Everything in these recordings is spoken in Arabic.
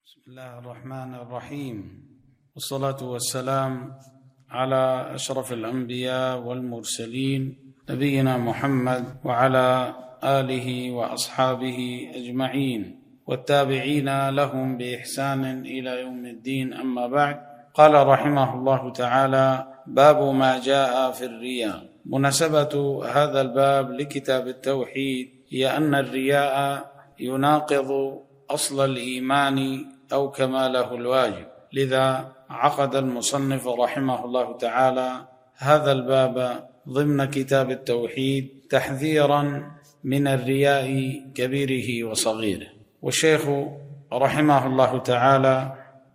بسم الله الرحمن الرحيم، والصلاة والسلام على أشرف الأنبياء والمرسلين نبينا محمد وعلى آله وأصحابه أجمعين والتابعين لهم بإحسان إلى يوم الدين. أما بعد، قال رحمه الله تعالى: باب ما جاء في الرياء. مناسبة هذا الباب لكتاب التوحيد هي أن الرياء يناقض أصل الإيمان أو كماله الواجب، لذا عقد المصنف رحمه الله تعالى هذا الباب ضمن كتاب التوحيد تحذيرا من الرياء كبيره وصغيره. والشيخ رحمه الله تعالى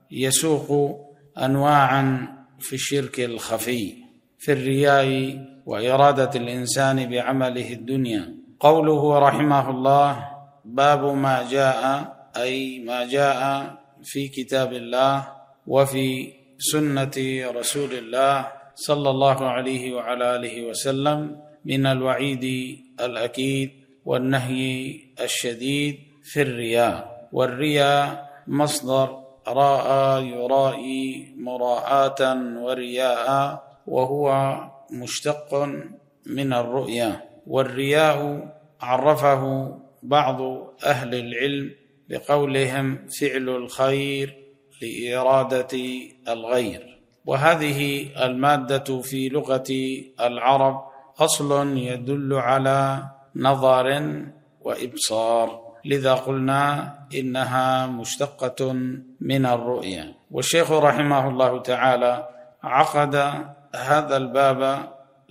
يسوق أنواعا في الشرك الخفي في الرياء وإرادة الإنسان بعمله الدنيا. قوله رحمه الله: باب ما جاء، أي ما جاء في كتاب الله وفي سنة رسول الله صلى الله عليه وعلى آله وسلم من الوعيد الأكيد والنهي الشديد في الرياء. والرياء مصدر راء يرائي مراءة ورياء، وهو مشتق من الرؤيا. والرياء عرفه بعض أهل العلم بقولهم فعل الخير لإرادة الغير. وهذه المادة في لغة العرب أصل يدل على نظر وإبصار، لذا قلنا إنها مشتقة من الرؤيا. والشيخ رحمه الله تعالى عقد هذا الباب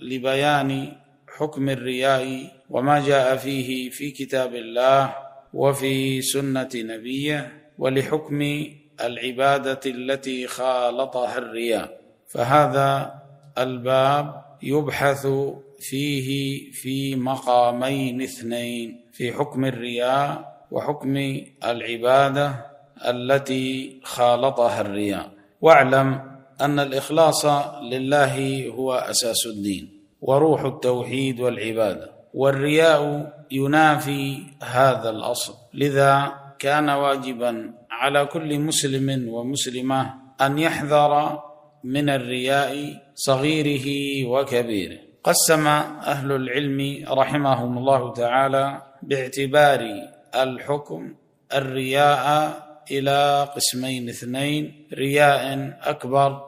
لبيان حكم الرياء وما جاء فيه في كتاب الله وفي سنة نبيه، ولحكم العبادة التي خالطها الرياء. فهذا الباب يبحث فيه في مقامين اثنين: في حكم الرياء وحكم العبادة التي خالطها الرياء. واعلم أن الإخلاص لله هو أساس الدين وروح التوحيد والعبادة، والرياء ينافي هذا الأصل. لذا كان واجبا على كل مسلم ومسلمة أن يحذر من الرياء صغيره وكبيره. قسم أهل العلم رحمهم الله تعالى باعتبار الحكم الرياء إلى قسمين اثنين: رياء أكبر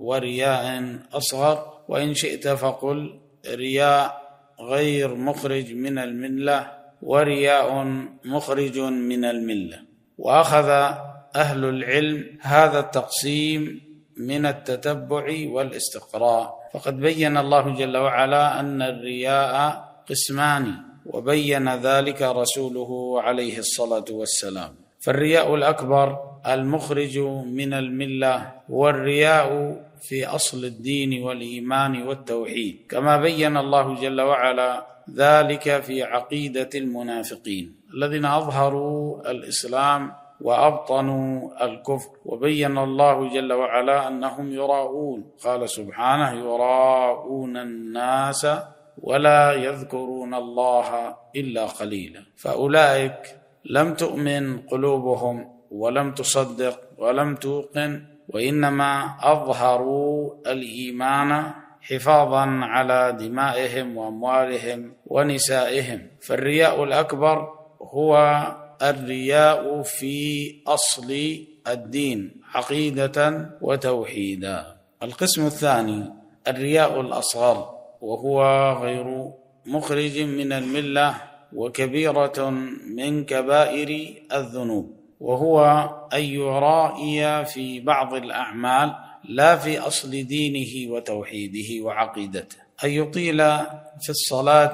ورياء أصغر، وإن شئت فقل رياء غير مخرج من الملة ورياء مخرج من الملة. وأخذ أهل العلم هذا التقسيم من التتبع والاستقراء، فقد بين الله جل وعلا أن الرياء قسمان، وبين ذلك رسوله عليه الصلاة والسلام. فالرياء الأكبر المخرج من الملة هو الرياء في أصل الدين والإيمان والتوحيد، كما بين الله جل وعلا ذلك في عقيدة المنافقين الذين أظهروا الإسلام وأبطنوا الكفر. وبين الله جل وعلا أنهم يراءون، قال سبحانه: يراءون الناس ولا يذكرون الله إلا قليلا. فأولئك لم تؤمن قلوبهم ولم تصدق ولم توقن، وإنما أظهروا الإيمان حفاظا على دمائهم وأموالهم ونسائهم. فالرياء الأكبر هو الرياء في أصل الدين عقيدة وتوحيدا. القسم الثاني الرياء الأصغر، وهو غير مخرج من الملة وكبيرة من كبائر الذنوب، وهو أن يرائي في بعض الأعمال لا في أصل دينه وتوحيده وعقيدته، أن يطيل في الصلاة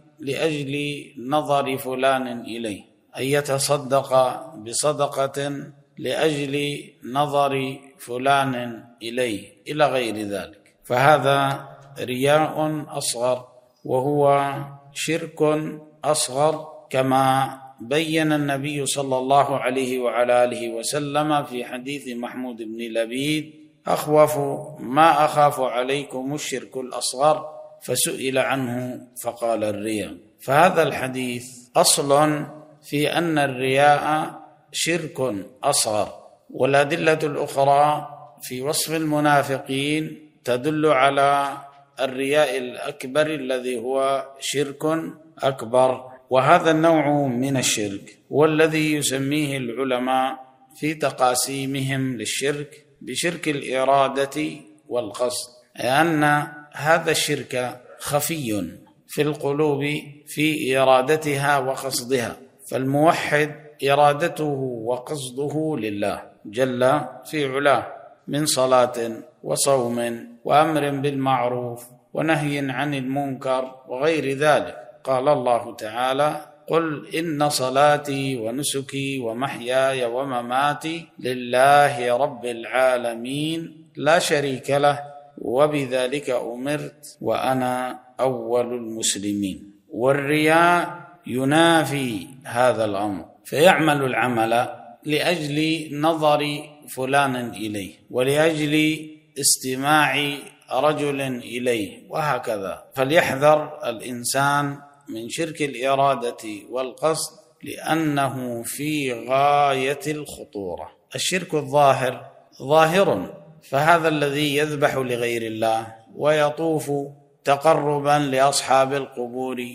لأجل نظر فلان إليه، أن يتصدق بصدقة لأجل نظر فلان إليه، إلى غير ذلك. فهذا رياء أصغر وهو شرك أصغر، كما بين النبي صلى الله عليه وعلى آله وسلم في حديث محمود بن لبيد: أخوف ما أخاف عليكم الشرك الأصغر، فسئل عنه فقال الرياء. فهذا الحديث أصل في أن الرياء شرك أصغر، والأدلة الأخرى في وصف المنافقين تدل على الرياء الأكبر الذي هو شرك أكبر، وهذا النوع من الشرك والذي يسميه العلماء في تقاسيمهم للشرك بشرك الإرادة والقصد، لأن هذا الشرك خفي في القلوب في إرادتها وقصدها، فالموحد إرادته وقصده لله جل في علاه من صلاة وصوم وأمر بالمعروف ونهي عن المنكر وغير ذلك. قال الله تعالى: قل إن صلاتي ونسكي ومحياي ومماتي لله رب العالمين لا شريك له وبذلك أمرت وأنا أول المسلمين. والرياء ينافي هذا الأمر، فيعمل العمل لأجل نظر فلان إليه ولأجل استماع رجل إليه وهكذا. فليحذر الإنسان من شرك الإرادة والقصد لأنه في غاية الخطورة. الشرك الظاهر ظاهر، فهذا الذي يذبح لغير الله ويطوف تقربا لأصحاب القبور،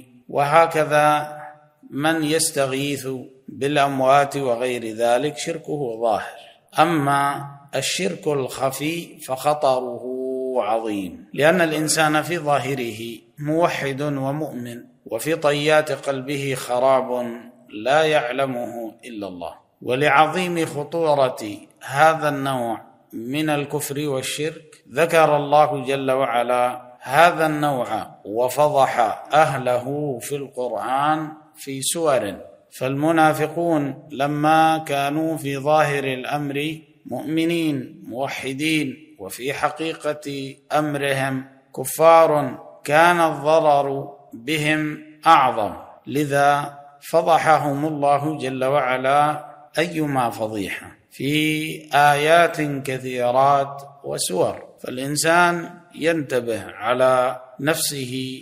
وهكذا من يستغيث بالأموات وغير ذلك شركه ظاهر. أما الشرك الخفي فخطره عظيم، لأن الإنسان في ظاهره موحد ومؤمن وفي طيات قلبه خراب لا يعلمه إلا الله. ولعظيم خطورة هذا النوع من الكفر والشرك ذكر الله جل وعلا هذا النوع وفضح أهله في القرآن في سور. فالمنافقون لما كانوا في ظاهر الأمر مؤمنين موحدين وفي حقيقة أمرهم كفار كان الضرر بهم أعظم، لذا فضحهم الله جل وعلا أيما فضيحة في آيات كثيرات وسور. فالإنسان ينتبه على نفسه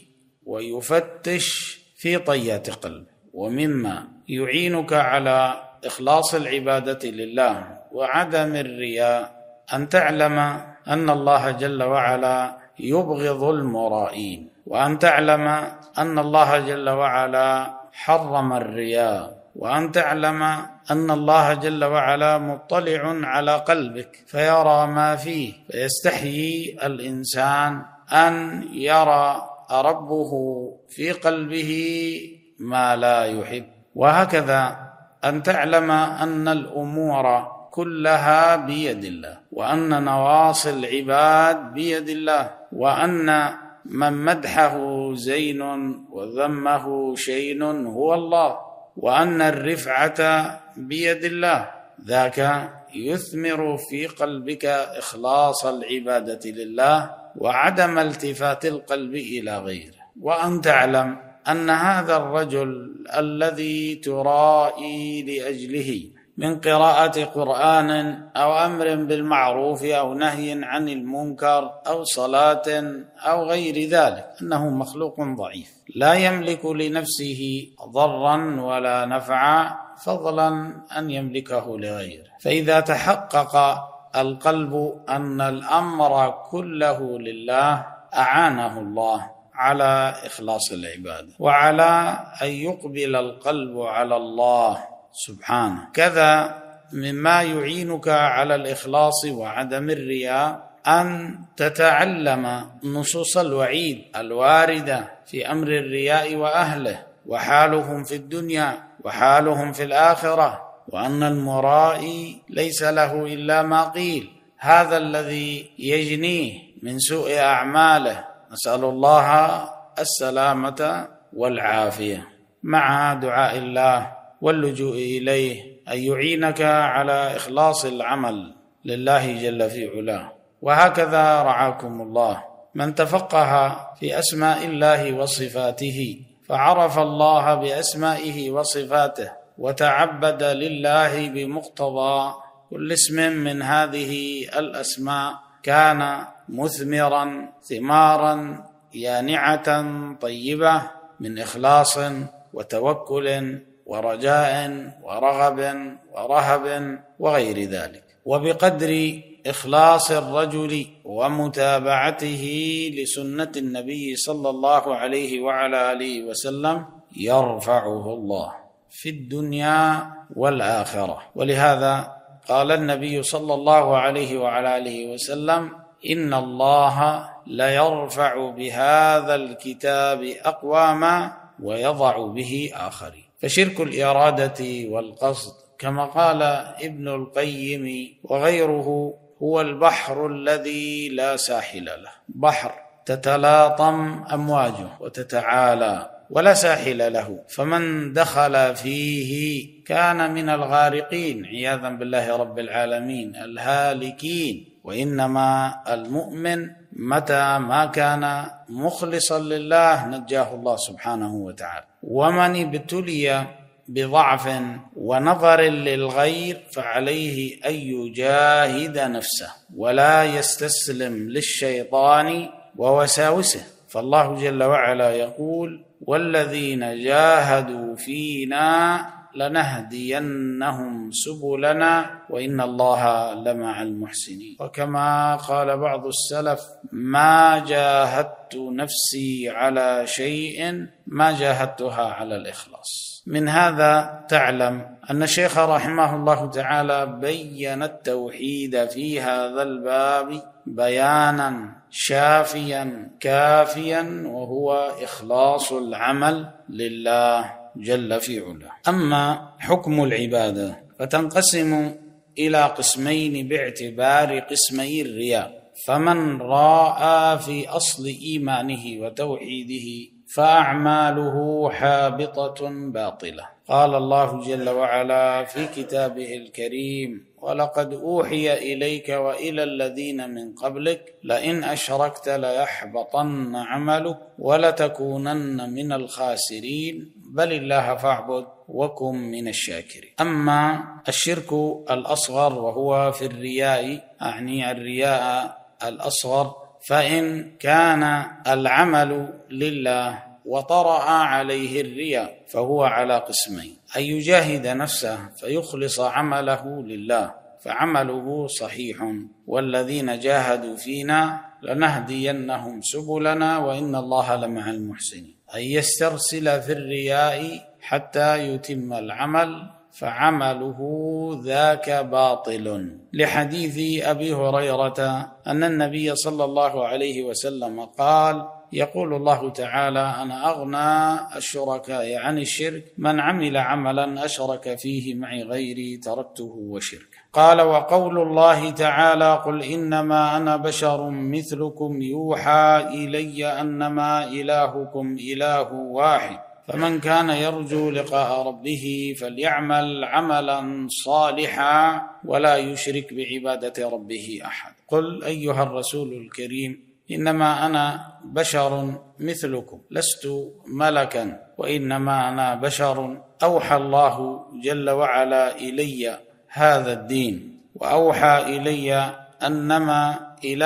ويفتش في طيات قلبه. ومما يعينك على إخلاص العبادة لله وعدم الرياء أن تعلم أن الله جل وعلا يبغض المرائين، وأن تعلم أن الله جل وعلا حرم الرياء، وأن تعلم أن الله جل وعلا مطلع على قلبك فيرى ما فيه، فيستحيي الإنسان أن يرى ربه في قلبه ما لا يحب. وهكذا أن تعلم أن الأمور كلها بيد الله، وأن نواصي العباد بيد الله، وأن من مدحه زين وذمه شين هو الله، وأن الرفعة بيد الله. ذاك يثمر في قلبك إخلاص العبادة لله وعدم التفات القلب إلى غيره. وأن تعلم أن هذا الرجل الذي ترائي لأجله من قراءة قرآن أو أمر بالمعروف أو نهي عن المنكر أو صلاة أو غير ذلك أنه مخلوق ضعيف لا يملك لنفسه ضرا ولا نفعا، فضلا أن يملكه لغيره. فإذا تحقق القلب أن الأمر كله لله أعانه الله على إخلاص العبادة وعلى أن يقبل القلب على الله سبحانه. كذا مما يعينك على الإخلاص وعدم الرياء أن تتعلم نصوص الوعيد الواردة في أمر الرياء وأهله وحالهم في الدنيا وحالهم في الآخرة، وأن المرائي ليس له إلا ما قيل، هذا الذي يجنيه من سوء أعماله. نسأل الله السلامة والعافية، مع دعاء الله واللجوء إليه أن يعينك على إخلاص العمل لله جل في علاه. وهكذا رعاكم الله من تفقه في أسماء الله وصفاته فعرف الله بأسمائه وصفاته وتعبد لله بمقتضى كل اسم من هذه الأسماء كان مثمرا ثمارا يانعة طيبة من إخلاص وتوكل ورجاء ورغب ورهب وغير ذلك. وبقدر إخلاص الرجل ومتابعته لسنة النبي صلى الله عليه وعلى آله وسلم يرفعه الله في الدنيا والآخرة. ولهذا قال النبي صلى الله عليه وعلى آله وسلم: إن الله ليرفع بهذا الكتاب أقواما ويضع به آخرين. فشرك الإرادة والقصد كما قال ابن القيم وغيره هو البحر الذي لا ساحل له، بحر تتلاطم أمواجه وتتعالى ولا ساحل له، فمن دخل فيه كان من الغارقين عياذا بالله رب العالمين الهالكين. وإنما المؤمن متى ما كان مخلصا لله نجاه الله سبحانه وتعالى. ومن ابتلي بضعف ونظر للغير فعليه أن يجاهد نفسه ولا يستسلم للشيطان ووساوسه. فالله جل وعلا يقول: والذين جاهدوا فينا لنهدينهم سبلنا وإن الله لمع المحسنين. وكما قال بعض السلف: ما جاهدت نفسي على شيء ما جاهدتها على الإخلاص. من هذا تعلم أن الشيخ رحمه الله تعالى بين التوحيد في هذا الباب بيانا شافيا كافيا، وهو إخلاص العمل لله جل في علاه. أما حكم العبادة فتنقسم إلى قسمين باعتبار قسمي الرياء. فمن راء في أصل إيمانه وتوحيده فأعماله حابطة باطلة. قال الله جل وعلا في كتابه الكريم: ولقد أوحي إليك وإلى الذين من قبلك لئن أشركت ليحبطن عملك ولتكونن من الخاسرين بل الله فاعبد وكن من الشاكرين. أما الشرك الأصغر وهو في الرياء، أعني الرياء الأصغر، فإن كان العمل لله وطرأ عليه الرياء فهو على قسمين: أن يجاهد نفسه فيخلص عمله لله فعمله صحيح، والذين جاهدوا فينا لنهدينهم سبلنا وإن الله لمع المحسنين. أن يسترسل في الرياء حتى يتم العمل فعمله ذاك باطل، لحديث أبي هريرة أن النبي صلى الله عليه وسلم قال: يقول الله تعالى: أنا أغنى الشركاء عن الشرك، من عمل عملا أشرك فيه معي غيري تركته وشركه. قال: وقول الله تعالى: قل إنما أنا بشر مثلكم يوحى إلي أنما إلهكم إله واحد، فمن كان يرجو لقاء ربه فليعمل عملا صالحا ولا يشرك بعبادة ربه أحد. قل أيها الرسول الكريم: إنما أنا بشر مثلكم، لست ملكا، وإنما أنا بشر أوحى الله جل وعلا إلي هذا الدين، وأوحى إلي أنما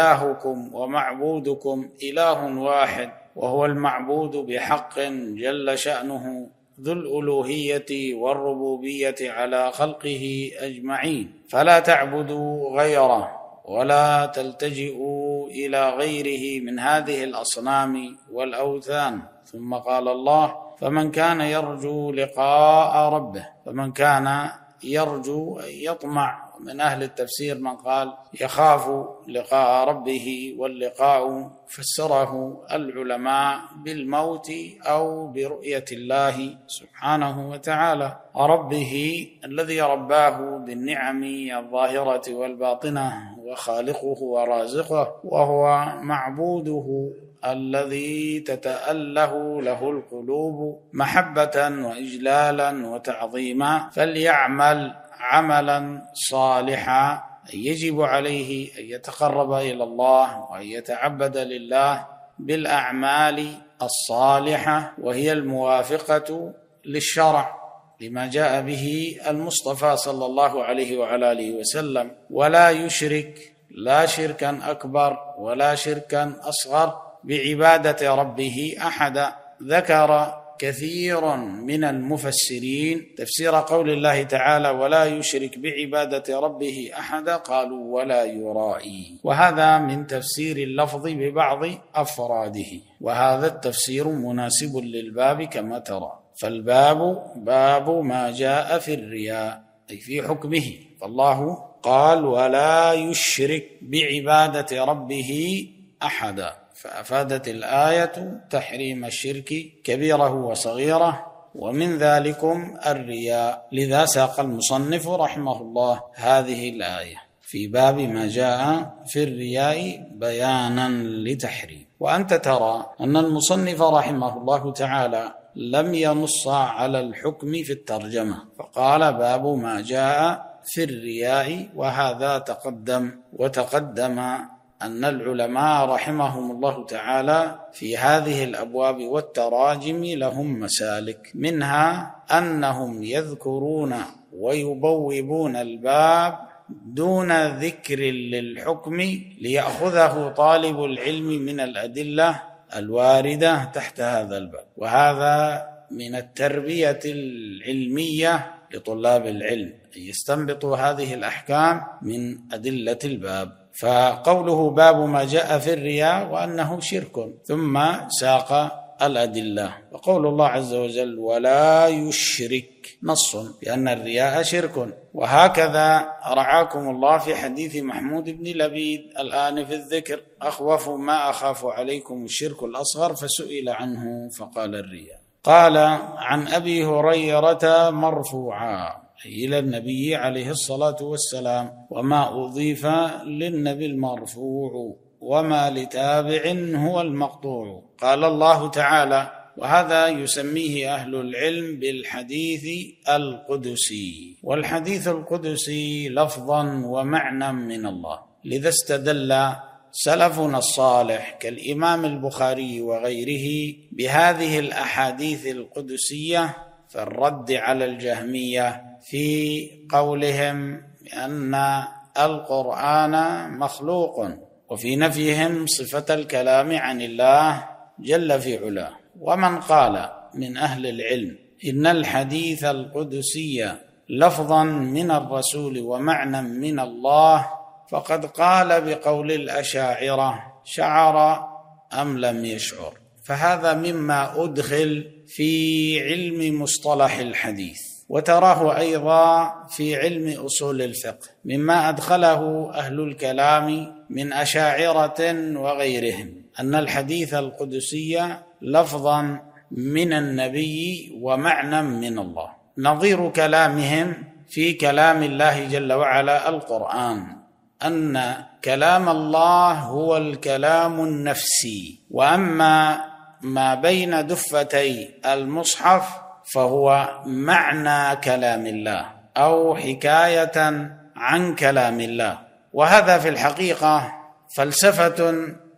إلهكم ومعبودكم إله واحد، وهو المعبود بحق جل شأنه ذو الألوهية والربوبية على خلقه أجمعين، فلا تعبدوا غيره ولا تلتجئوا إلى غيره من هذه الأصنام والأوثان. ثم قال الله: فمن كان يرجو لقاء ربه. فمن كان يرجو يطمع، من أهل التفسير من قال يخاف لقاء ربه، واللقاء فسره العلماء بالموت أو برؤية الله سبحانه وتعالى، ربه الذي رباه بالنعم الظاهرة والباطنة وخالقه ورازقه، وهو معبوده الذي تتأله له القلوب محبة وإجلالا وتعظيما. فليعمل عملا صالحا، يجب عليه أن يتقرب إلى الله وأن يتعبد لله بالأعمال الصالحة، وهي الموافقة للشرع لما جاء به المصطفى صلى الله عليه وعلى آله وسلم، ولا يشرك لا شركا أكبر ولا شركا أصغر بعبادة ربه أحدا. ذكر كثير من المفسرين تفسير قول الله تعالى ولا يشرك بعبادة ربه أحدا قالوا ولا يرائي، وهذا من تفسير اللفظ ببعض أفراده، وهذا التفسير مناسب للباب كما ترى. فالباب باب ما جاء في الرياء أي في حكمه، فالله قال ولا يشرك بعبادة ربه أحدا، فأفادت الآية تحريم الشرك كبيره وصغيره، ومن ذلكم الرياء. لذا ساق المصنف رحمه الله هذه الآية في باب ما جاء في الرياء بيانا لتحريم. وأنت ترى أن المصنف رحمه الله تعالى لم ينص على الحكم في الترجمة، فقال باب ما جاء في الرياء، وهذا وتقدم أن العلماء رحمهم الله تعالى في هذه الأبواب والتراجم لهم مسالك، منها أنهم يذكرون ويبوبون الباب دون ذكر للحكم ليأخذه طالب العلم من الأدلة الواردة تحت هذا الباب، وهذا من التربية العلمية لطلاب العلم أن يستنبطوا هذه الأحكام من أدلة الباب. فقوله باب ما جاء في الرياء وأنه شرك، ثم ساق الأدلة، وقول الله عز وجل ولا يشرك نص بأن الرياء شرك. وهكذا رعاكم الله في حديث محمود بن لبيد الآن في الذكر أخوف ما أخاف عليكم الشرك الأصغر، فسئل عنه فقال الرياء. قال عن أبي هريرة مرفوعا إلى النبي عليه الصلاة والسلام، وما أضيف للنبي المرفوع وما لتابع هو المقطوع. قال الله تعالى، وهذا يسميه أهل العلم بالحديث القدسي، والحديث القدسي لفظا ومعنى من الله. لذا استدل سلفنا الصالح كالإمام البخاري وغيره بهذه الأحاديث القدسية في الرد على الجهمية في قولهم بأن القرآن مخلوق، وفي نفيهم صفة الكلام عن الله جل في علاه. ومن قال من أهل العلم إن الحديث القدسي لفظا من الرسول ومعنى من الله فقد قال بقول الأشاعرة شعر أم لم يشعر، فهذا مما أدخل في علم مصطلح الحديث، وتراه أيضا في علم أصول الفقه مما أدخله أهل الكلام من أشاعرة وغيرهم، أن الحديث القدسي لفظا من النبي ومعنى من الله، نظير كلامهم في كلام الله جل وعلا القرآن، أن كلام الله هو الكلام النفسي، وأما ما بين دفتي المصحف فهو معنى كلام الله أو حكاية عن كلام الله. وهذا في الحقيقة فلسفة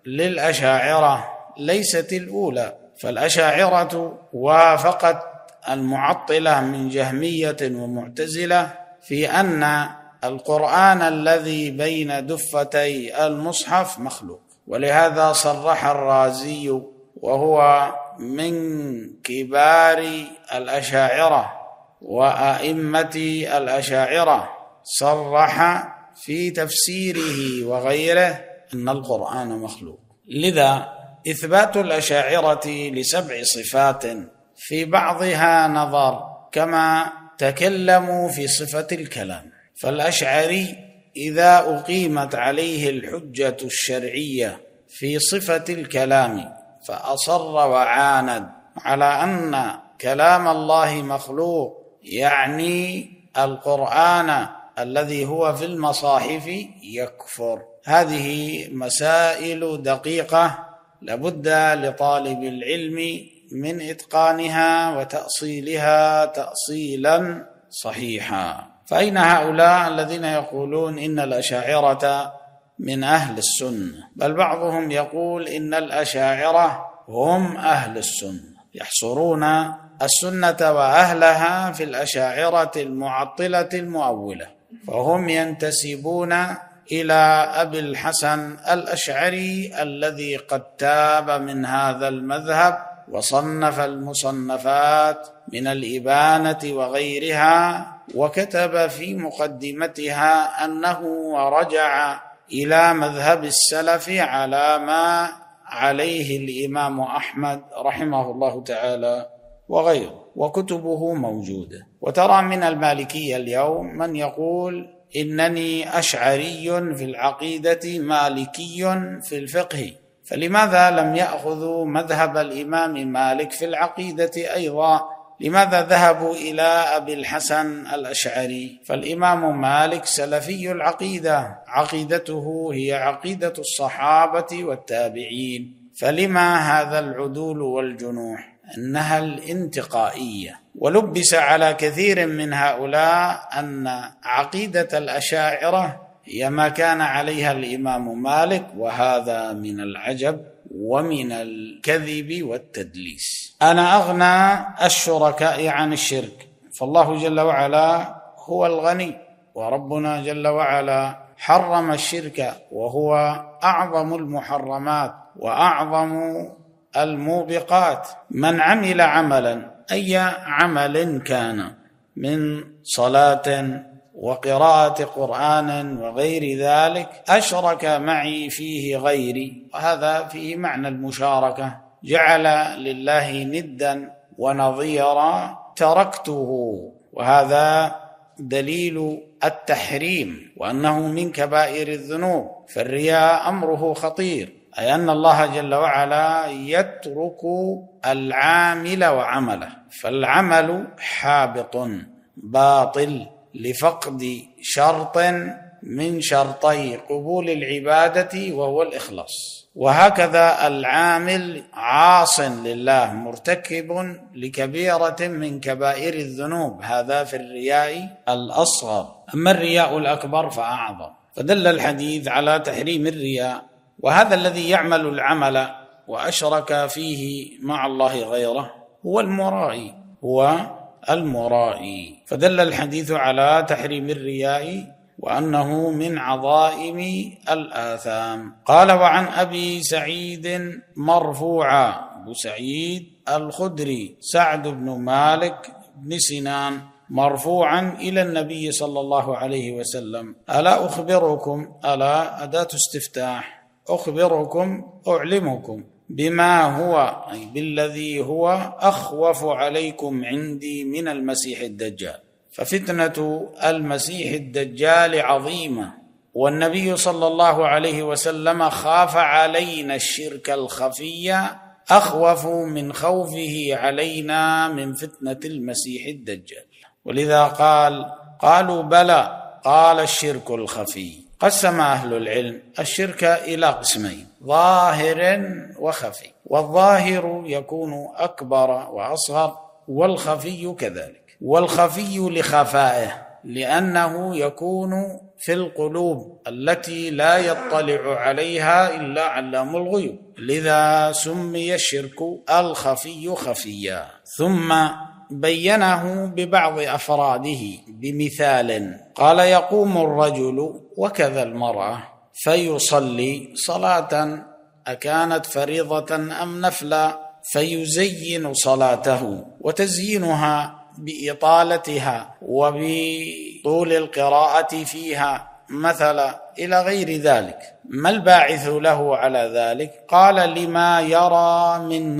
للأشاعرة ليست الأولى، فالأشاعرة وافقت المعطلة من جهمية ومعتزلة في أن القرآن الذي بين دفتي المصحف مخلوق، ولهذا صرح الرازي وهو من كبار الأشاعرة وأئمة الأشاعرة صرح في تفسيره وغيره أن القرآن مخلوق. لذا إثبات الأشاعرة ل7 صفات في بعضها نظر، كما تكلموا في صفة الكلام. فالأشعري إذا أقيمت عليه الحجة الشرعية في صفة الكلام فأصر وعاند على أن كلام الله مخلوق، يعني القرآن الذي هو في المصاحف، يكفر. هذه مسائل دقيقة لابد لطالب العلم من إتقانها وتأصيلها تأصيلا صحيحا. فأين هؤلاء الذين يقولون إن الأشاعرة من أهل السنة؟ بل بعضهم يقول إن الأشاعرة هم أهل السنة، يحصرون السنة وأهلها في الأشاعرة المعطلة المؤولة، فهم ينتسبون إلى أبي الحسن الأشعري الذي قد تاب من هذا المذهب وصنف المصنفات من الإبانة وغيرها، وكتب في مقدمتها أنه رجع إلى مذهب السلف على ما عليه الإمام أحمد رحمه الله تعالى وغيره، وكتبه موجودة. وترى من المالكية اليوم من يقول إنني أشعري في العقيدة مالكي في الفقه، فلماذا لم يأخذوا مذهب الإمام مالك في العقيدة أيضا؟ لماذا ذهبوا إلى أبي الحسن الأشعري؟ فالإمام مالك سلفي العقيدة، عقيدته هي عقيدة الصحابة والتابعين، فلما هذا العدول والجنوح؟ إنها الانتقائية. ولبس على كثير من هؤلاء أن عقيدة الأشاعرة هي ما كان عليها الإمام مالك، وهذا من العجب ومن الكذب والتدليس. أنا أغنى الشركاء عن الشرك، فالله جل وعلا هو الغني، وربنا جل وعلا حرم الشرك وهو أعظم المحرمات وأعظم الموبقات. من عمل عملا، أي عمل كان، من صلاة وقراءة قرآن وغير ذلك، أشرك معي فيه غيري، وهذا فيه معنى المشاركة، جعل لله ندا ونظيرا، تركته، وهذا دليل التحريم وأنه من كبائر الذنوب. فالرياء أمره خطير، أي أن الله جل وعلا يترك العامل وعمله، فالعمل حابط باطل لفقد شرط من شرطي قبول العبادة وهو الإخلاص. وهكذا العامل عاص لله، مرتكب لكبيرة من كبائر الذنوب، هذا في الرياء الأصغر. أما الرياء الأكبر فأعظم، فدل الحديث على تحريم الرياء. وهذا الذي يعمل العمل وأشرك فيه مع الله غيره هو المرائي، فدل الحديث على تحريم الرياء وأنه من عظائم الآثام. قال: وعن أبي سعيد مرفوعا، أبو سعيد الخدري سعد بن مالك بن سنان، مرفوعا إلى النبي صلى الله عليه وسلم: ألا أخبركم، ألا أداة استفتاح، أخبركم أعلمكم بما هو، أي بالذي هو أخوف عليكم عندي من المسيح الدجال. ففتنة المسيح الدجال عظيمة، والنبي صلى الله عليه وسلم خاف علينا الشرك الخفي أخوف من خوفه علينا من فتنة المسيح الدجال. ولذا قالوا بلى، قال الشرك الخفي. قسم أهل العلم الشرك إلى قسمين: ظاهر وخفي، والظاهر يكون أكبر وأصغر، والخفي كذلك. والخفي لخفائه، لأنه يكون في القلوب التي لا يطلع عليها إلا علام الغيوب، لذا سمي الشرك الخفي خفيا. ثم بينه ببعض أفراده بمثال، قال: يقوم الرجل وكذا المرأة فيصلي صلاة أكانت فريضة أم نفلا، فيزين صلاته، وتزيينها بإطالتها وبطول القراءة فيها مثلا إلى غير ذلك. ما الباعث له على ذلك؟ قال: لما يرى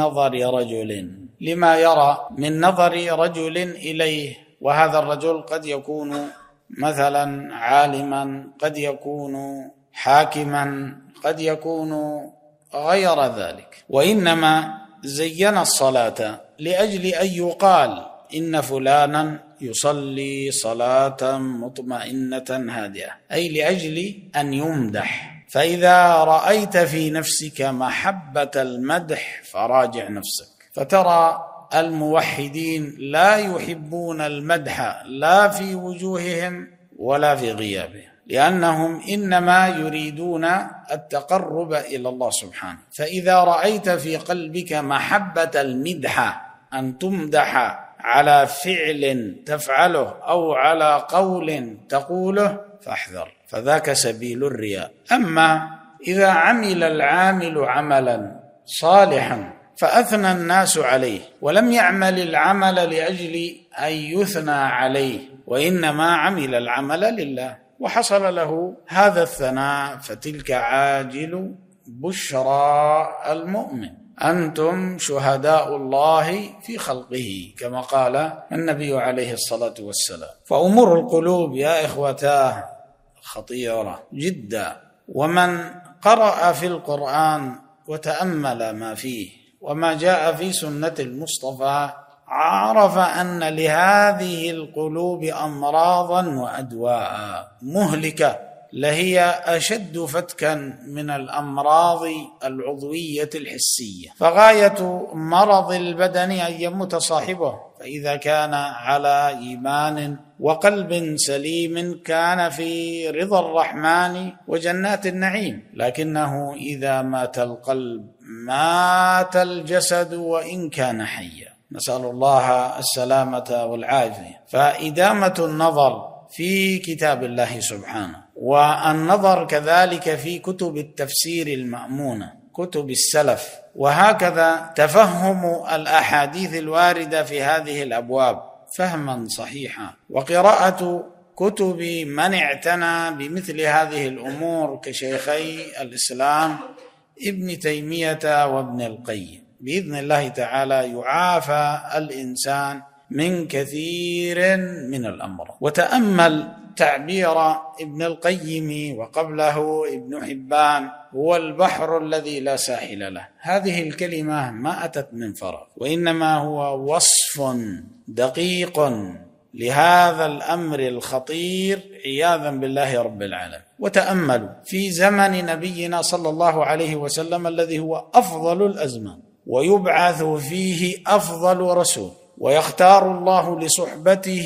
من نظر رجل إليه، وهذا الرجل قد يكون مثلا عالما، قد يكون حاكما، قد يكون غير ذلك، وإنما زين الصلاة لأجل أن يقال إن فلانا يصلي صلاة مطمئنة هادئة، أي لأجل أن يمدح. فإذا رأيت في نفسك محبة المدح فراجع نفسك. فترى الموحدين لا يحبون المدح لا في وجوههم ولا في غيابهم، لأنهم إنما يريدون التقرب إلى الله سبحانه. فإذا رأيت في قلبك محبة المدح، أن تمدح على فعل تفعله أو على قول تقوله، فاحذر، فذاك سبيل الرياء. أما إذا عمل العامل عملا صالحا فأثنى الناس عليه، ولم يعمل العمل لأجل أن يثنى عليه، وإنما عمل العمل لله، وحصل له هذا الثناء. فتلك عاجل بشرى المؤمن، أنتم شهداء الله في خلقه، كما قال النبي عليه الصلاة والسلام. فأمور القلوب يا إخوتاه خطيرة جدا، ومن قرأ في القرآن وتأمل ما فيه وما جاء في سنة المصطفى عرف أن لهذه القلوب أمراضا وأدواء مهلكة، لهي أشد فتكا من الأمراض العضوية الحسية. فغاية مرض البدن أن يموت صاحبه، فإذا كان على إيمان وقلب سليم كان في رضا الرحمن وجنات النعيم، لكنه إذا مات القلب مات الجسد وإن كان حيا، نسأل الله السلامة والعافية. فإدامة النظر في كتاب الله سبحانه، والنظر كذلك في كتب التفسير المأمونة، كتب السلف، وهكذا تفهم الأحاديث الواردة في هذه الأبواب فهما صحيحا، وقراءة كتب من اعتنى بمثل هذه الأمور كشيخي الإسلام ابن تيمية وابن القيم. بإذن الله تعالى يعافى الإنسان من كثير من الأمر. وتأمل تعبير ابن القيم وقبله ابن حبان: هو البحر الذي لا ساحل له. هذه الكلمة ما أتت من فراغ، وإنما هو وصف دقيق لهذا الأمر الخطير عياذا بالله رب العالمين. وتأملوا في زمن نبينا صلى الله عليه وسلم الذي هو أفضل الأزمان، ويبعث فيه أفضل رسول، ويختار الله لصحبته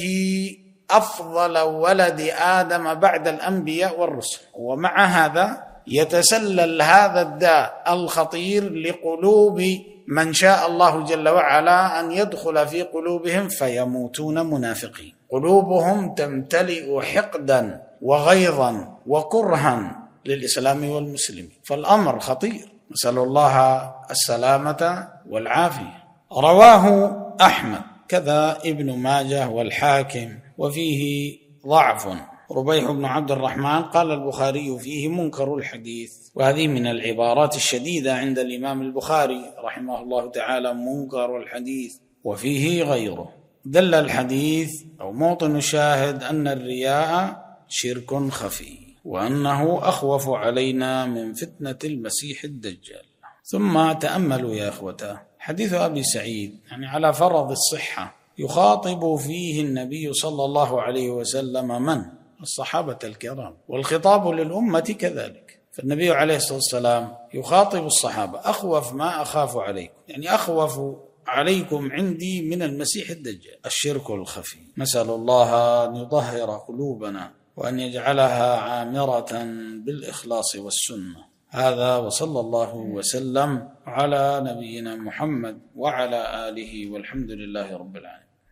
أفضل ولد آدم بعد الأنبياء والرسل، ومع هذا يتسلل هذا الداء الخطير لقلوب من شاء الله جل وعلا أن يدخل في قلوبهم فيموتون منافقين، قلوبهم تمتلئ حقدا وغيظا وكرها للإسلام والمسلمين. فالأمر خطير، نسأل الله السلامة والعافية. رواه أحمد كذا ابن ماجه والحاكم، وفيه ضعف. ربيح بن عبد الرحمن قال البخاري فيه منكر الحديث، وهذه من العبارات الشديدة عند الإمام البخاري رحمه الله تعالى: منكر الحديث وفيه غيره. دل الحديث أو موطن الشاهد أن الرياء شرك خفي، وأنه أخوف علينا من فتنة المسيح الدجال. ثم تأملوا يا إخوة حديث أبي سعيد، يعني على فرض الصحة، يخاطب فيه النبي صلى الله عليه وسلم من؟ الصحابة الكرام، والخطاب للأمة كذلك. فالنبي عليه الصلاة والسلام يخاطب الصحابة: أخوف ما أخاف عليكم، يعني أخوف عليكم عندي من المسيح الدجال الشرك الخفي. نسأل الله أن يطهر قلوبنا وأن يجعلها عامرة بالإخلاص والسنة. هذا، وصلى الله وسلم على نبينا محمد وعلى آله، والحمد لله رب العالمين.